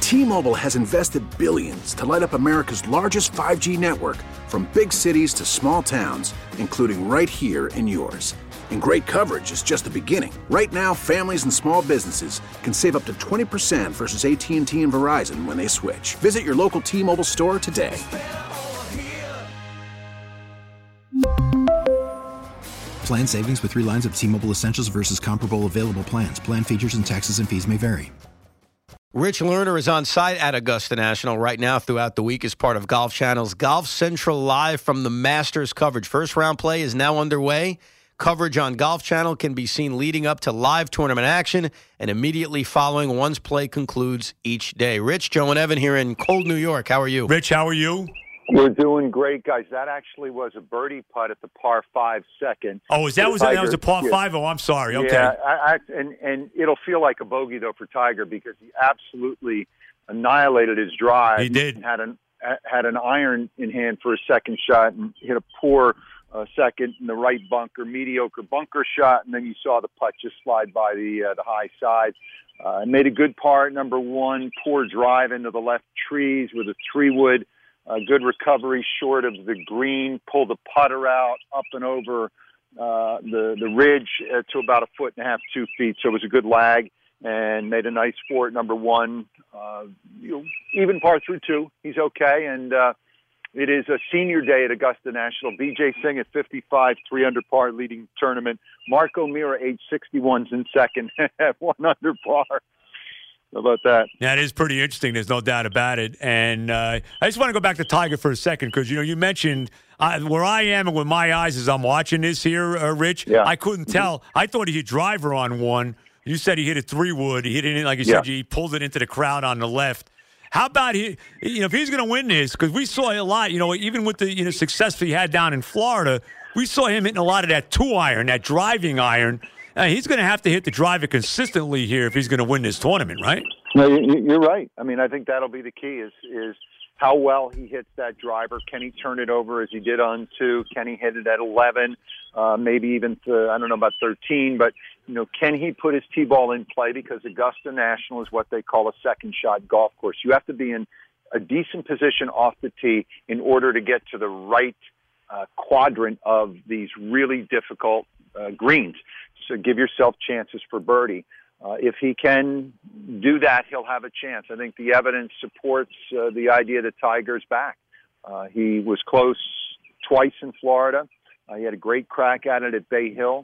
T-Mobile has invested billions to light up America's largest 5G network, from big cities to small towns, including right here in yours. And great coverage is just the beginning. Right now, families and small businesses can save up to 20% versus AT&T and Verizon when they switch. Visit your local T-Mobile store today. Plan savings with 3 lines of T-Mobile Essentials versus comparable available plans. Plan features and taxes and fees may vary. Rich Lerner is on site at Augusta National right now throughout the week as part of Golf Channel's Golf Central Live from the Masters coverage. First round play is now underway. Coverage on Golf Channel can be seen leading up to live tournament action and immediately following once play concludes each day. Rich, Joe, and Evan here in cold New York. How are you? Rich, how are you? We're doing great, guys. That actually was a birdie putt at the par 5 second. Oh, that was a par 5? Oh, I'm sorry. Okay. Yeah, and it'll feel like a bogey, though, for Tiger because he absolutely annihilated his drive. He did. Had an iron in hand for a second shot and hit a poor second in the right bunker, mediocre bunker shot, and then you saw the putt just slide by the high side. Made a good par at number 1, poor drive into the left trees with a 3-wood. Good recovery short of the green, pulled the putter out up and over the ridge to about 1.5 feet, 2 feet. So it was a good lag and made a nice 4 at number 1. Even par through 2, he's okay. And it is a senior day at Augusta National. Vijay Singh at 55, 3 under par, leading the tournament. Mark O'Meara, age 61's in second at 1 under par. How about that? Yeah, it is pretty interesting. There's no doubt about it. And I just want to go back to Tiger for a second because, you mentioned where I am and with my eyes as I'm watching this here, Rich, yeah. I couldn't tell. I thought he hit driver on 1. You said he hit a 3-wood. He hit it, like you said, he pulled it into the crowd on the left. How about if he's going to win this, because we saw a lot, even with the success he had down in Florida, we saw him hitting a lot of that 2-iron, that driving iron. He's going to have to hit the driver consistently here if he's going to win this tournament, right? No, you're right. I mean, I think that'll be the key is how well he hits that driver. Can he turn it over as he did on 2? Can he hit it at 11? Maybe even to, I don't know about 13, but can he put his T-ball in play? Because Augusta National is what they call a second shot golf course. You have to be in a decent position off the tee in order to get to the right quadrant of these really difficult greens. So give yourself chances for birdie. If he can do that, he'll have a chance. I think the evidence supports the idea that Tiger's back. He was close twice in Florida. He had a great crack at it at Bay Hill.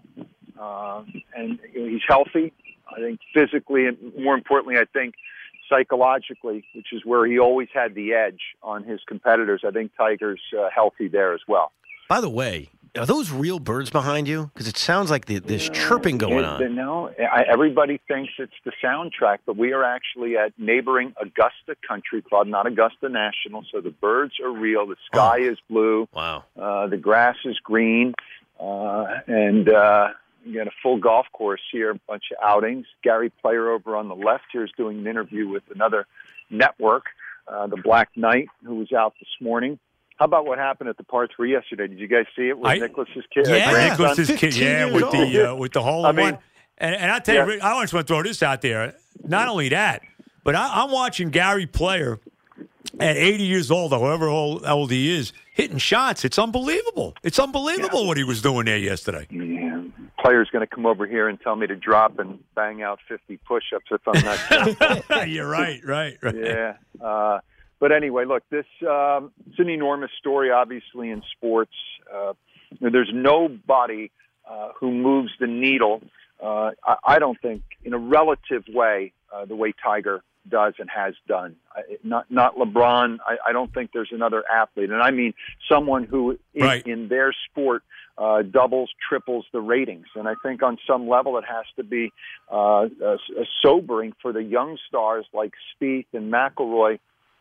And he's healthy, I think, physically, and more importantly, I think psychologically, which is where he always had the edge on his competitors. I think Tiger's healthy there as well. By the way, are those real birds behind you? Because it sounds like there's chirping going on. No, everybody thinks it's the soundtrack, but we are actually at neighboring Augusta Country Club, not Augusta National. So the birds are real. The sky is blue. Wow. The grass is green. And you got a full golf course here, a bunch of outings. Gary Player over on the left here is doing an interview with another network, the Black Knight, who was out this morning. How about what happened at the par 3 yesterday? Did you guys see it with Nicklaus's kid? Yeah, Nicklaus's kid. With the hole in one. And I tell you, Rick, I just want to throw this out there. Not only that, but I'm watching Gary Player at 80 years old, or however old he is, hitting shots. It's unbelievable. It's unbelievable what he was doing there yesterday. Yeah. Player's going to come over here and tell me to drop and bang out 50 push-ups if I'm not careful. You're right. Yeah. But anyway, look, it's an enormous story, obviously, in sports. There's nobody who moves the needle, I don't think, in a relative way, the way Tiger does and has done. Not LeBron. I don't think there's another athlete. And I mean someone who in their sport doubles, triples the ratings. And I think on some level it has to be sobering for the young stars like Spieth and McIlroy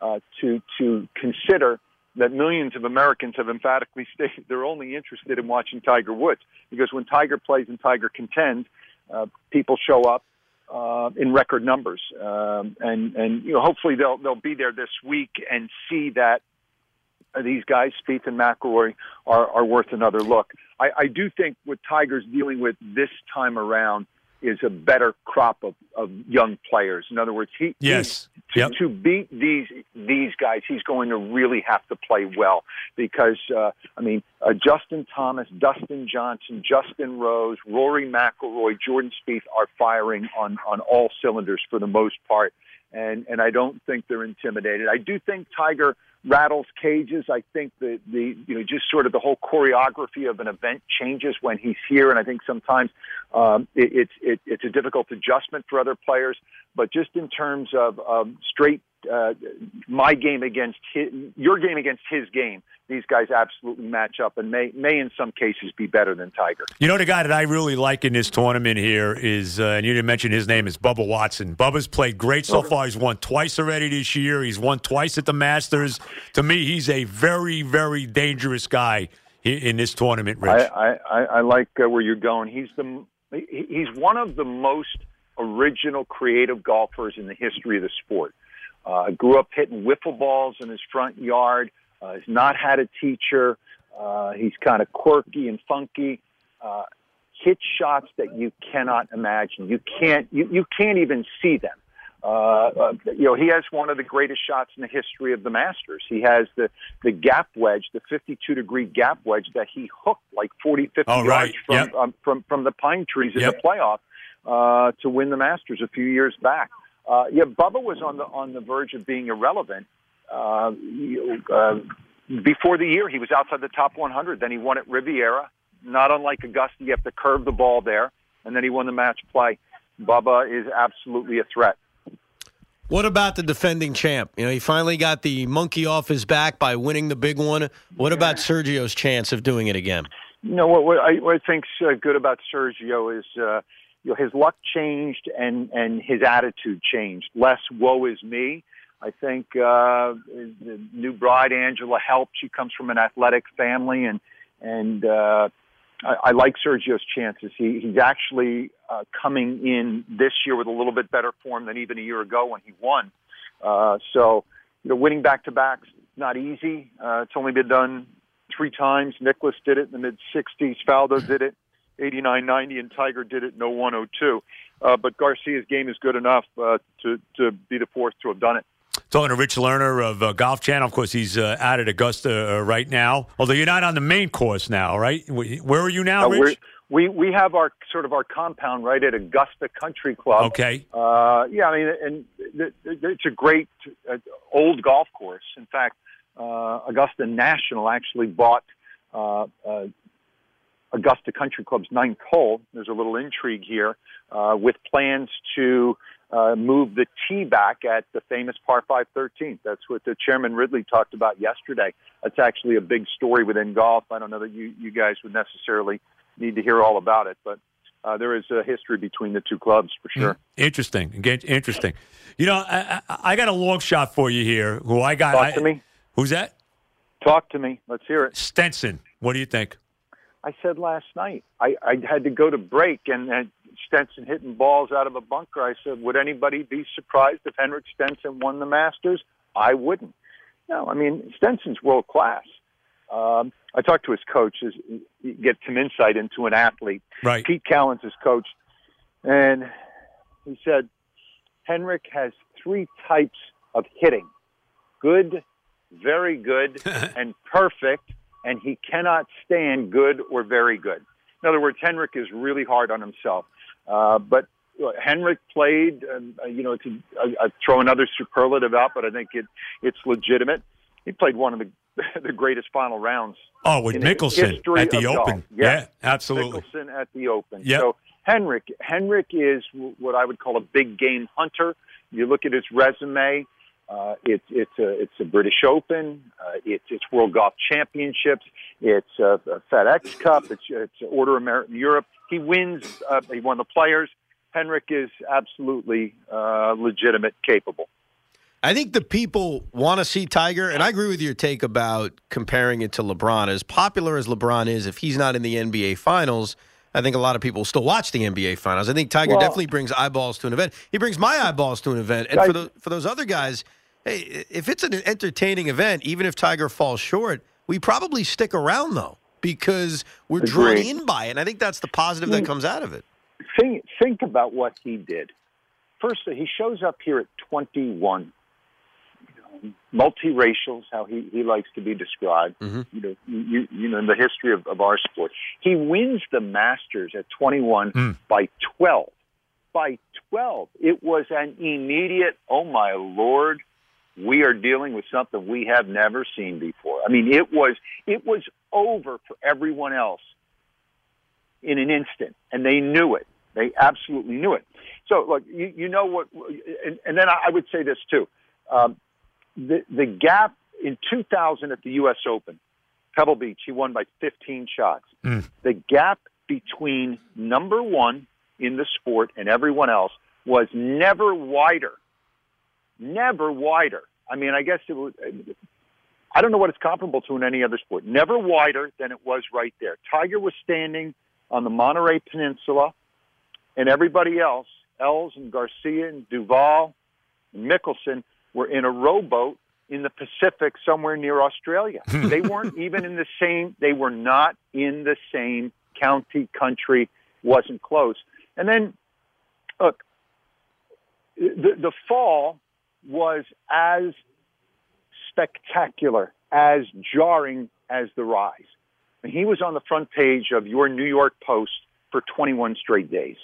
to consider that millions of Americans have emphatically stated they're only interested in watching Tiger Woods. Because when Tiger plays and Tiger contends, people show up in record numbers. And hopefully they'll be there this week and see that these guys, Spieth and McIlroy, are worth another look. I do think what Tiger's dealing with this time around is a better crop of young players. In other words, he To beat these guys, he's going to really have to play well because, Justin Thomas, Dustin Johnson, Justin Rose, Rory McIlroy, Jordan Spieth are firing on all cylinders for the most part, and I don't think they're intimidated. I do think Tiger rattles cages. I think the just sort of the whole choreography of an event changes when he's here, and I think sometimes it's a difficult adjustment for other players. But just in terms of straight my game against your game against his game, these guys absolutely match up and may in some cases be better than Tiger. You know, the guy that I really like in this tournament here is, and you didn't mention his name, is Bubba Watson. Bubba's played great so far. He's won twice already this year. He's won twice at the Masters. To me, he's a very, very dangerous guy in this tournament, Rich. I like where you're going. He's one of the most original, creative golfers in the history of the sport. Grew up hitting wiffle balls in his front yard. He's not had a teacher. He's kind of quirky and funky. Hit shots that you cannot imagine. You can't even see them. He has one of the greatest shots in the history of the Masters. He has the gap wedge, the 52-degree gap wedge that he hooked like 40, 50 yards from the pine trees in the playoff to win the Masters a few years back. Bubba was on the verge of being irrelevant. Before the year, he was outside the top 100. Then he won at Riviera. Not unlike Augusta, you have to curve the ball there. And then he won the match play. Bubba is absolutely a threat. What about the defending champ? He finally got the monkey off his back by winning the big one. What about Sergio's chance of doing it again? What I think's good about Sergio is his luck changed and his attitude changed. Less woe is me. I think the new bride, Angela, helped. She comes from an athletic family, and I like Sergio's chances. He's actually coming in this year with a little bit better form than even a year ago when he won. Winning back-to-backs, not easy. It's only been done 3 times. Nicklaus did it in the mid-'60s. Faldo did it 89, 90, and Tiger did it in 01, 02. But Garcia's game is good enough to be the fourth to have done it. Talking to Rich Lerner of Golf Channel. Of course, he's out at Augusta right now. Although you're not on the main course now, right? Where are you now, Rich? We have our compound right at Augusta Country Club. Okay. It's a great old golf course. In fact, Augusta National actually bought Augusta Country Club's 9th hole. There's a little intrigue here with plans to move the tee back at the famous par 5 13th. That's what the Chairman Ridley talked about yesterday. That's actually a big story within golf. I don't know that you guys would necessarily need to hear all about it, but there is a history between the two clubs for sure. Interesting. Again, interesting. I got a long shot for you here. Talk to me. Who's that? Talk to me. Let's hear it. Stenson. What do you think? I said last night. I had to go to break, and Stenson hitting balls out of a bunker. I said, would anybody be surprised if Henrik Stenson won the Masters? I wouldn't. No, Stenson's world class. I talked to his coach, get some insight into an athlete. Right. Pete Cowan's his coach, and he said, Henrik has 3 types of hitting: good, very good, and perfect, and he cannot stand good or very good. In other words, Henrik is really hard on himself. But Henrik played, I throw another superlative out, but I think it's legitimate. He played one of the greatest final rounds. Oh, with Mickelson at the Open. Yeah, absolutely. Mickelson at the Open. Yep. So Henrik is what I would call a big game hunter. You look at his resume. It's a British Open. It's World Golf Championships. It's a FedEx Cup. It's Order of Europe. He wins. He won the Players. Henrik is absolutely legitimate, capable. I think the people want to see Tiger, and I agree with your take about comparing it to LeBron. As popular as LeBron is, if he's not in the NBA Finals, I think a lot of people still watch the NBA Finals. I think Tiger definitely brings eyeballs to an event. He brings my eyeballs to an event. And for those other guys, hey, if it's an entertaining event, even if Tiger falls short, we probably stick around, though, because we're drawn in by it. And I think that's the positive that comes out of it. Think about what he did. first, he shows up here at 21. Multiracial is how he likes to be described. Mm-hmm. You know, in the history of our sport, he wins the Masters at 21 by 12. By 12, it was an immediate. Oh my Lord, we are dealing with something we have never seen before. I mean, it was over for everyone else in an instant, and they knew it. They absolutely knew it. So, look, you know what, and then I would say this too. The gap in 2000 at the U.S. Open, Pebble Beach, he won by 15 shots. The gap between number one in the sport and everyone else was never wider. Never wider. I mean, I guess it was, I don't know what it's comparable to in any other sport. Never wider than it was right there. Tiger was standing on the Monterey Peninsula, and everybody else, Els and Garcia and Duval and Mickelson, were in a rowboat in the Pacific somewhere near Australia. They weren't even in the same, they were not in the same county, country, wasn't close. And then, look, the fall was as spectacular, as jarring as the rise. And he was on the front page of your New York Post for 21 straight days.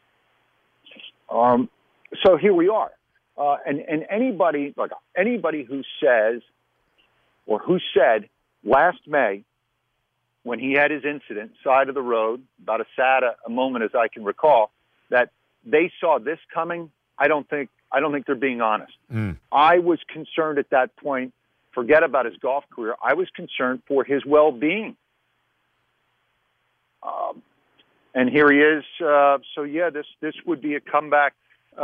So here we are. And anybody who says, or who said last May, when he had his incident, side of the road, about as sad a moment as I can recall, that they saw this coming, I don't think they're being honest. I was concerned at that point, forget about his golf career, I was concerned for his well-being. And here he is. So yeah, this would be a comeback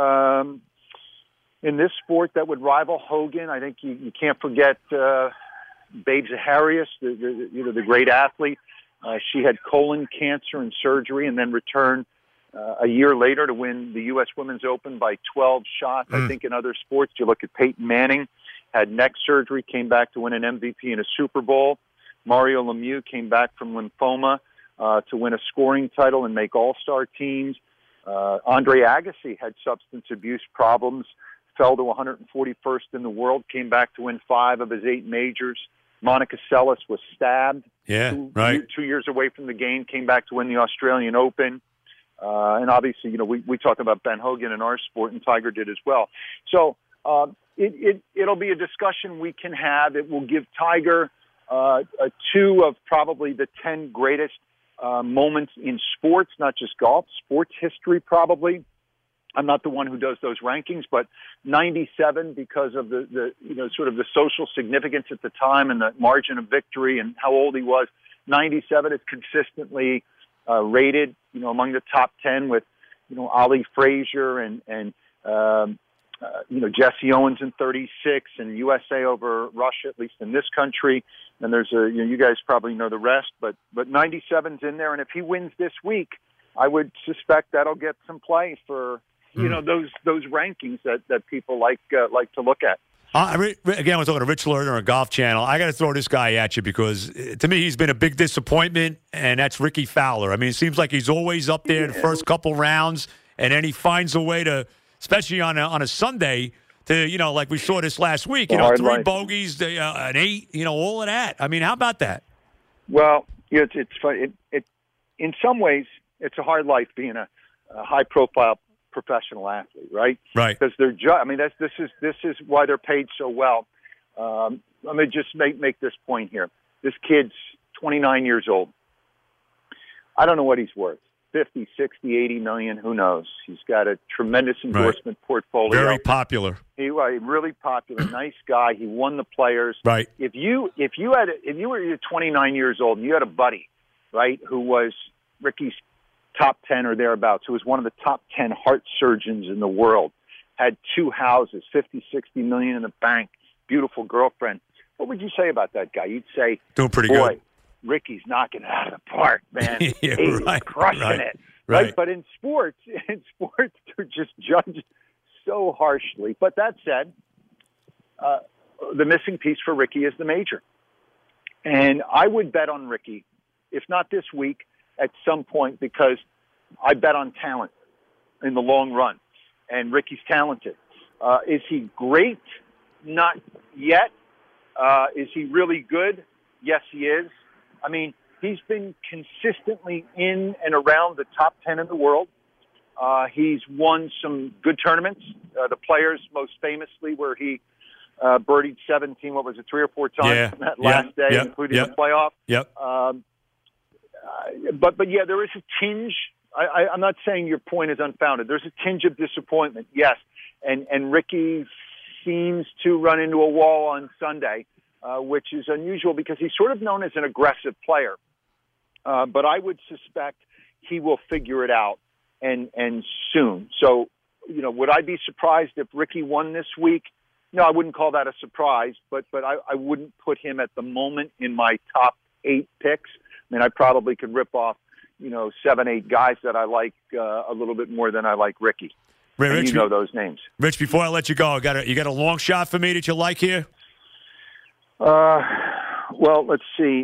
in this sport that would rival Hogan. I think you can't forget Babe Zaharias, the great athlete. She had colon cancer and surgery, and then returned a year later to win the U.S. Women's Open by 12 shots. I think in other sports, you look at Peyton Manning, had neck surgery, came back to win an MVP in a Super Bowl. Mario Lemieux came back from lymphoma to win a scoring title and make all-star teams. Andre Agassi had substance abuse problems, fell to 141st in the world, came back to win 5 of his 8 majors. Monica Seles was stabbed 2 years away from the game, came back to win the Australian Open. And obviously, we talk about Ben Hogan in our sport, and Tiger did as well. So it'll be a discussion we can have. It will give Tiger 2 of probably the 10 greatest moments in sports, not just golf, sports history probably. I'm not the one who does those rankings, but 97, because of the sort of the social significance at the time and the margin of victory and how old he was, 97 is consistently rated, among the top 10 with, Ali Frazier and Jesse Owens in 36 and USA over Russia, at least in this country. And there's you guys probably know the rest, but 97's in there. And if he wins this week, I would suspect that'll get some play for, those rankings that people like to look at. Again, I was talking to Rich Lerner on Golf Channel. I got to throw this guy at you because, to me, he's been a big disappointment, and that's Ricky Fowler. I mean, it seems like he's always up there in the first couple rounds, and then he finds a way to, especially on a Sunday, to, like we saw this last week, 3 bogeys, an 8, all of that. I mean, how about that? Well, it's fun. In some ways, it's a hard life being a high-profile professional athlete, right? Right. Because they're this is why they're paid so well. Let me just make this point here. This kid's 29 years old. I don't know what he's worth. 50, 60, 80 million, who knows? He's got a tremendous endorsement portfolio. Very popular. Really popular, nice guy. He won the Players. Right. If you were 29 years old and you had a buddy, right, who was Ricky's top 10 or thereabouts, who was one of the top 10 heart surgeons in the world, had 2 houses, 50, 60 million in the bank, beautiful girlfriend. What would you say about that guy? You'd say, doing pretty good. Ricky's knocking it out of the park, man. Yeah, He's right, crushing right, it. Right. But in sports, they're just judged so harshly. But that said, the missing piece for Ricky is the major. And I would bet on Ricky, if not this week, at some point, because I bet on talent in the long run. and Ricky's talented. Is he great? Not yet. Is he really good? Yes, he is. I mean, he's been consistently in and around the top 10 in the world. He's won some good tournaments. The Players, most famously, where he birdied 17, 3 or 4 times that last day, including the playoff. Yep. But yeah, there is a tinge. I'm not saying your point is unfounded. There's a tinge of disappointment, yes. And Ricky seems to run into a wall on Sunday, which is unusual because he's sort of known as an aggressive player. But I would suspect he will figure it out and soon. So, would I be surprised if Ricky won this week? No, I wouldn't call that a surprise, but I wouldn't put him at the moment in my top 8 picks. I mean, I probably could rip off, 7, 8 guys that I like a little bit more than I like Ricky. Rich, you know those names. Rich, before I let you go, you got a long shot for me that you like here? Well, let's see.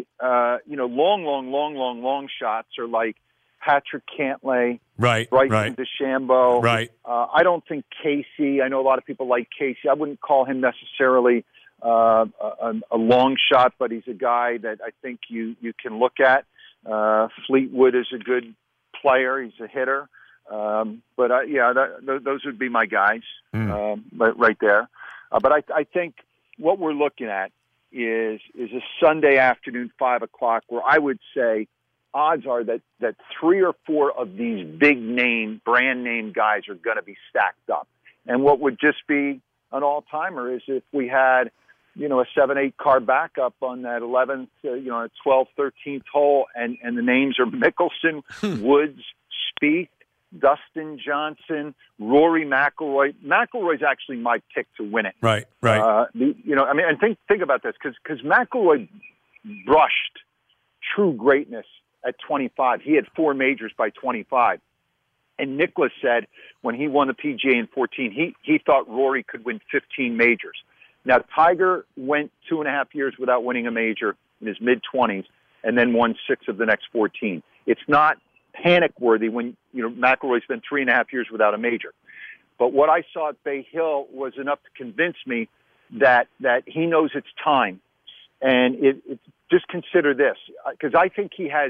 Long shots are like Patrick Cantlay, Bryson DeChambeau. Right. I don't think Casey. I know a lot of people like Casey. I wouldn't call him necessarily a long shot, but he's a guy that I think you can look at. Fleetwood is a good player. He's a hitter. Those would be my guys right there. But I think what we're looking at is a Sunday afternoon, 5 o'clock, where I would say odds are that 3 or 4 of these brand name guys are going to be stacked up. And what would just be an all-timer is if we had, a 7-8 car backup on that 11th, 12th, 13th hole, and the names are Mickelson, Woods, Spieth, Dustin Johnson, Rory McIlroy. McIlroy's actually my pick to win it. Right. And think about this, because McIlroy brushed true greatness at 25. He had 4 majors by 25. And Nicklaus said when he won the PGA in 14, he thought Rory could win 15 majors. Now, Tiger went 2.5 years without winning a major in his mid-20s and then won 6 of the next 14. It's not panic-worthy when, McIlroy spent 3.5 years without a major. But what I saw at Bay Hill was enough to convince me that he knows it's time. And just consider this, because I think he has,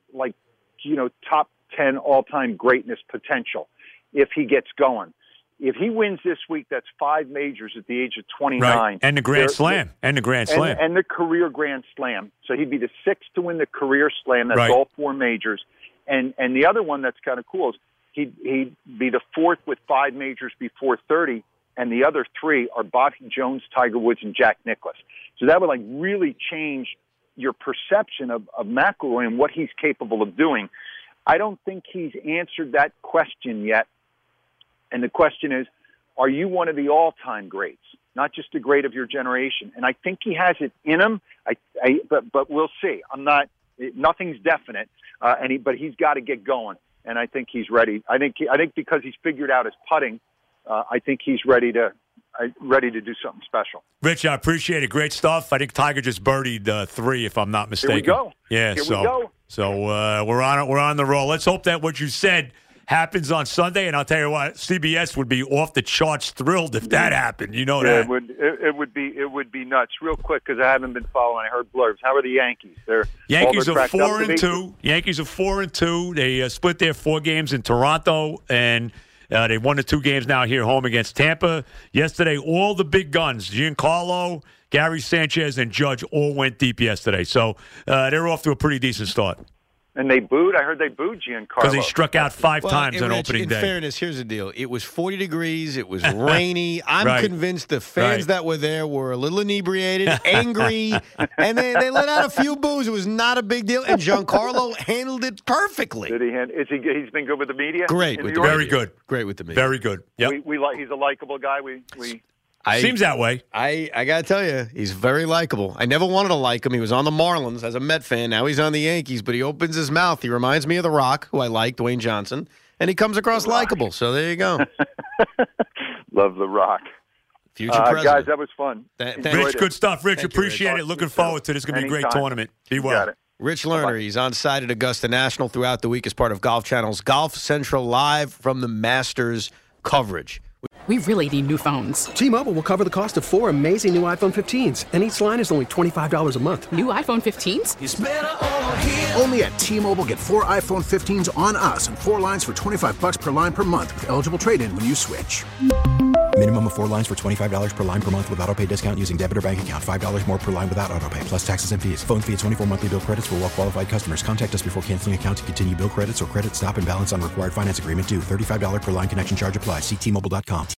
top 10 all-time greatness potential if he gets going. If he wins this week, that's 5 majors at the age of 29. Right. And the Grand Slam. And the career Grand Slam. So he'd be the 6th to win the career Slam. That's all 4 majors. And the other one that's kind of cool is he'd be the 4th with 5 majors before 30, and the other 3 are Bobby Jones, Tiger Woods, and Jack Nicklaus. So that would really change your perception of McIlroy and what he's capable of doing. I don't think he's answered that question yet. And the question is, are you one of the all-time greats, not just a great of your generation? And I think he has it in him. But we'll see. Nothing's definite. But he's got to get going, and I think he's ready. I think because he's figured out his putting, I think he's ready to do something special. Rich, I appreciate it. Great stuff. I think Tiger just birdied 3, if I'm not mistaken. Here we go. Yeah. Here we go. So we're on the roll. Let's hope that what you said happens on Sunday, and I'll tell you what, CBS would be off the charts thrilled if that happened. You know that. It would be nuts. Real quick, because I haven't been following. I heard blurbs. How are the Yankees? Yankees are 4-2. Yankees are 4-2. They split their 4 games in Toronto, and they won the 2 games now here home against Tampa. Yesterday, all the big guns, Giancarlo, Gary Sanchez, and Judge all went deep yesterday. So they're off to a pretty decent start. And they booed? I heard they booed Giancarlo. Because he struck out 5 times on opening day. In fairness, here's the deal. It was 40 degrees. It was rainy. I'm convinced the fans that were there were a little inebriated, angry, and they let out a few boos. It was not a big deal, and Giancarlo handled it perfectly. Did he? He's been good with the media? Great. Very good. Great with the media. Very good. Yep. He's a likable guy. Seems that way. I got to tell you, he's very likable. I never wanted to like him. He was on the Marlins as a Met fan. Now he's on the Yankees, but he opens his mouth. He reminds me of The Rock, who I like, Dwayne Johnson, and he comes across likable. So there you go. Love The Rock. Future president. Guys, that was fun. Rich, good stuff. Rich, appreciate it. Looking forward to it. It's going to be a great tournament. Be well. Rich Lerner, he's on site at Augusta National throughout the week as part of Golf Channel's Golf Central Live from the Masters coverage. We really need new phones. T-Mobile will cover the cost of 4 amazing new iPhone 15s, and each line is only $25 a month. New iPhone 15s? It's better over here. Only at T-Mobile, get 4 iPhone 15s on us and 4 lines for $25 per line per month with eligible trade-in when you switch. Minimum of 4 lines for $25 per line per month with autopay discount using debit or bank account. $5 more per line without autopay, plus taxes and fees. Phone fee at 24 monthly bill credits for well-qualified customers. Contact us before canceling account to continue bill credits or credit stop and balance on required finance agreement due. $35 per line connection charge applies. See T-Mobile.com.